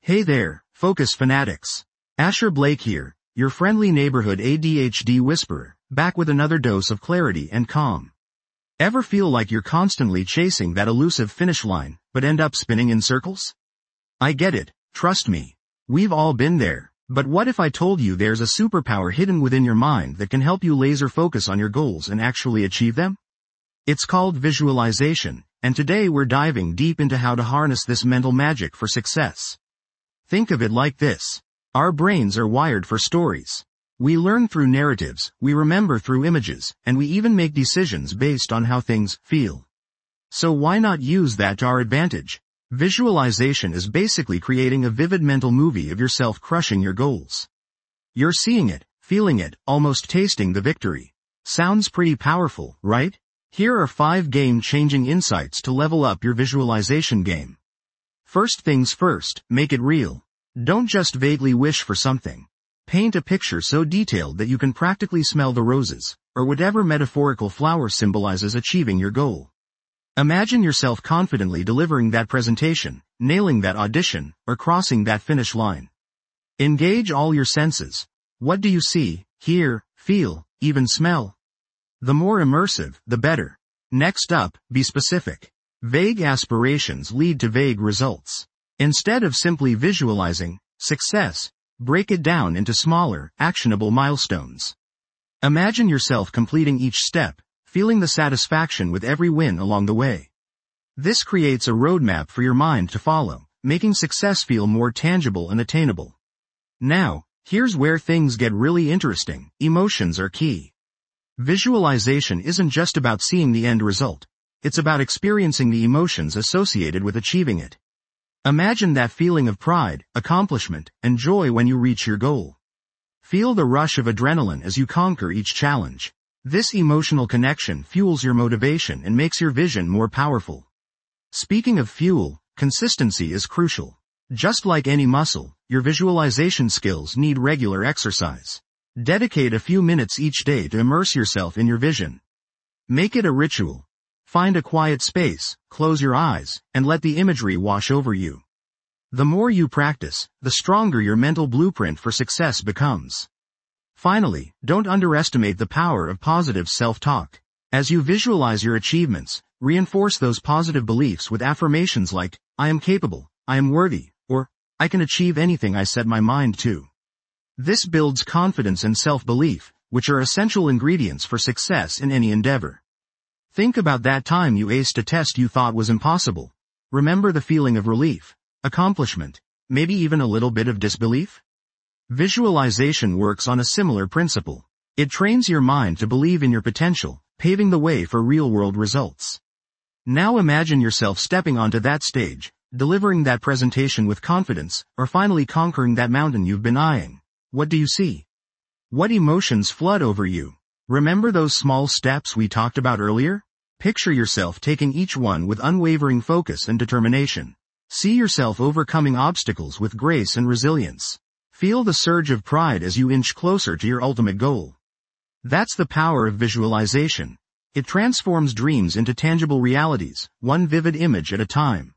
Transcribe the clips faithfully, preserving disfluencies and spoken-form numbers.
Hey there, focus fanatics. Asher Blake here, your friendly neighborhood A D H D whisperer, back with another dose of clarity and calm. Ever feel like you're constantly chasing that elusive finish line, but end up spinning in circles? I get it, trust me. We've all been there, but what if I told you there's a superpower hidden within your mind that can help you laser focus on your goals and actually achieve them? It's called visualization, and today we're diving deep into how to harness this mental magic for success. Think of it like this. Our brains are wired for stories. We learn through narratives, we remember through images, and we even make decisions based on how things feel. So why not use that to our advantage? Visualization is basically creating a vivid mental movie of yourself crushing your goals. You're seeing it, feeling it, almost tasting the victory. Sounds pretty powerful, right? Here are five game-changing insights to level up your visualization game. First things first, make it real. Don't just vaguely wish for something. Paint a picture so detailed that you can practically smell the roses, or whatever metaphorical flower symbolizes achieving your goal. Imagine yourself confidently delivering that presentation, nailing that audition, or crossing that finish line. Engage all your senses. What do you see, hear, feel, even smell? The more immersive, the better. Next up, be specific. Vague aspirations lead to vague results. Instead of simply visualizing success, break it down into smaller, actionable milestones. Imagine yourself completing each step, feeling the satisfaction with every win along the way. This creates a roadmap for your mind to follow, making success feel more tangible and attainable. Now, here's where things get really interesting. Emotions are key. Visualization isn't just about seeing the end result. It's about experiencing the emotions associated with achieving it. Imagine that feeling of pride, accomplishment, and joy when you reach your goal. Feel the rush of adrenaline as you conquer each challenge. This emotional connection fuels your motivation and makes your vision more powerful. Speaking of fuel, consistency is crucial. Just like any muscle, your visualization skills need regular exercise. Dedicate a few minutes each day to immerse yourself in your vision. Make it a ritual. Find a quiet space, close your eyes, and let the imagery wash over you. The more you practice, the stronger your mental blueprint for success becomes. Finally, don't underestimate the power of positive self-talk. As you visualize your achievements, reinforce those positive beliefs with affirmations like, I am capable, I am worthy, or, I can achieve anything I set my mind to. This builds confidence and self-belief, which are essential ingredients for success in any endeavor. Think about that time you aced a test you thought was impossible. Remember the feeling of relief, accomplishment, maybe even a little bit of disbelief? Visualization works on a similar principle. It trains your mind to believe in your potential, paving the way for real-world results. Now imagine yourself stepping onto that stage, delivering that presentation with confidence, or finally conquering that mountain you've been eyeing. What do you see? What emotions flood over you? Remember those small steps we talked about earlier? Picture yourself taking each one with unwavering focus and determination. See yourself overcoming obstacles with grace and resilience. Feel the surge of pride as you inch closer to your ultimate goal. That's the power of visualization. It transforms dreams into tangible realities, one vivid image at a time.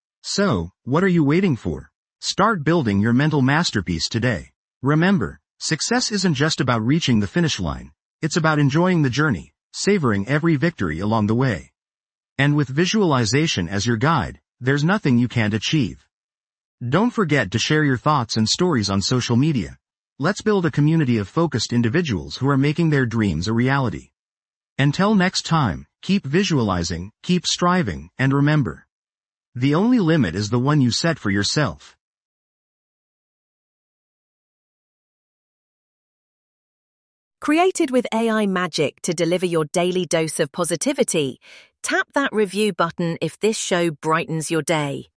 So, what are you waiting for? Start building your mental masterpiece today. Remember, success isn't just about reaching the finish line. It's about enjoying the journey, savoring every victory along the way. And with visualization as your guide, there's nothing you can't achieve. Don't forget to share your thoughts and stories on social media. Let's build a community of focused individuals who are making their dreams a reality. Until next time, keep visualizing, keep striving, and remember, the only limit is the one you set for yourself. Created with A I magic to deliver your daily dose of positivity, tap that review button if this show brightens your day.